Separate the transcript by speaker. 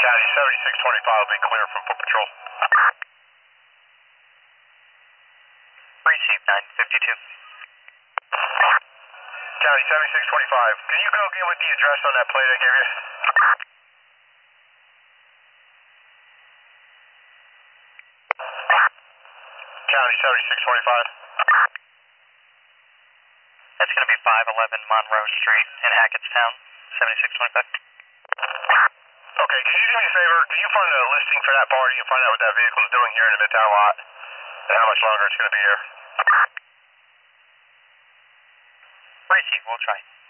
Speaker 1: County 7625 will be clear from foot patrol.
Speaker 2: Receive 952.
Speaker 1: County 7625, can you go get with the address on that plate I gave you? County 7625.
Speaker 2: That's going to be 511 Monroe Street in Hackettstown, 7625.
Speaker 1: Okay, can you do me a favor? Can you find a listing for that party and find out what that vehicle is doing here in the Midtown lot and how much longer it's going to be here?
Speaker 2: Receive, we'll try.